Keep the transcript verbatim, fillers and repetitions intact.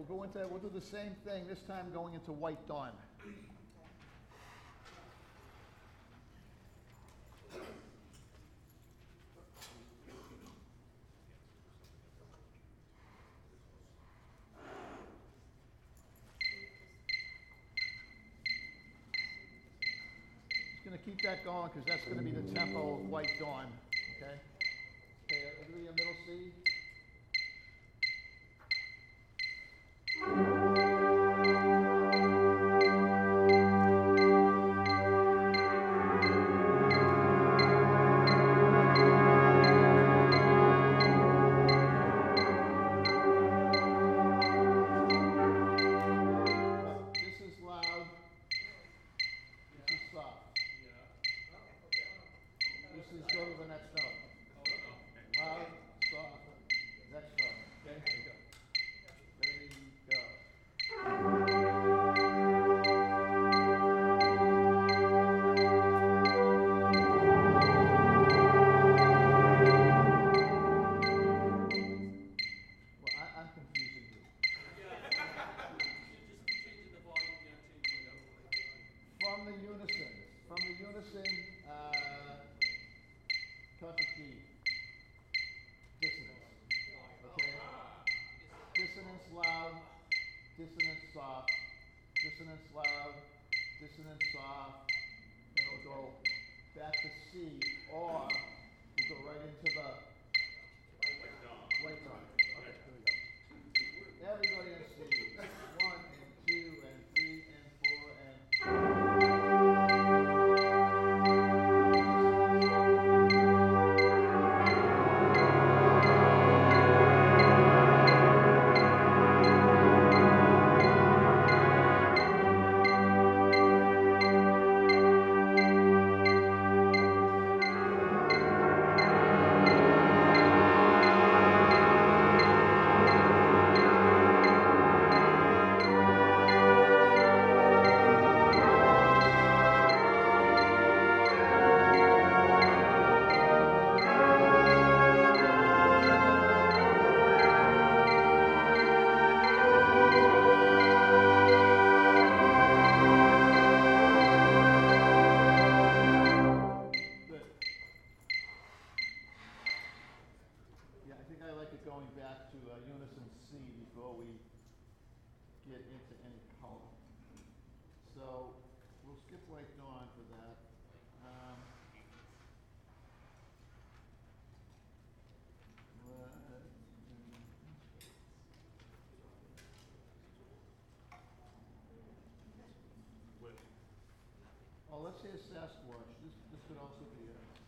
go into, we'll do the same thing, this time going into White Dawn. Just gonna keep that going, because that's gonna be the tempo of White Dawn, okay? Okay, everybody in middle C? From the unison, from the unison, uh, conscious G, dissonance, okay? Dissonance loud, dissonance soft, dissonance loud, dissonance soft, then we'll go back to C, or we'll go right into the white dawn. Okay, here we go. Everybody in C, one and two and three and four and going back to uh, unison C before we get into any color. So we'll skip White Dawn for that. Um, uh, oh, let's say a Sasquatch. This this could also be a